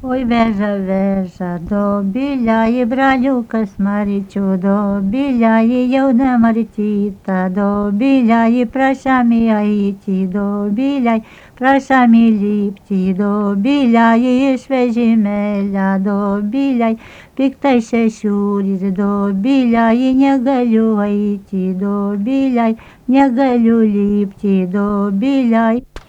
Ой, вежа, до біляї, бралюка смарічу, до біляї, євне марітіта, до біляї, прашамі аїті, до біляй, прашамі ліпті, до біляї, швежімеля, до біляй, піктайше шуріз, до біляї, нягалю аїті, до біляй, нягалю ліпті, до біляй.